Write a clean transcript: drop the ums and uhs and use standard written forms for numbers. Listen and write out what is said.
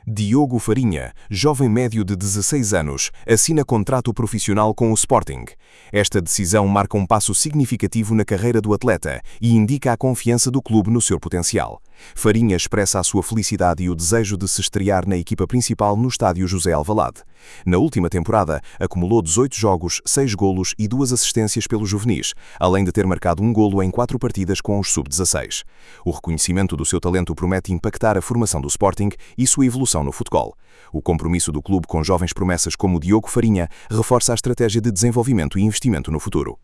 Diogo Farinha, jovem médio de 16 anos, assina contrato profissional com o Sporting. Esta decisão marca um passo significativo na carreira do atleta e indica a confiança do clube no seu potencial. Farinha expressa a sua felicidade e o desejo de se estrear na equipa principal no estádio José Alvalade. Na última temporada, acumulou 18 jogos, 6 golos e 2 assistências pelos juvenis, além de ter marcado um golo em 4 partidas com os sub-16. O reconhecimento do seu talento promete impactar a formação do Sporting e sua evolução no futebol. O compromisso do clube com jovens promessas como Diogo Farinha reforça a estratégia de desenvolvimento e investimento no futuro.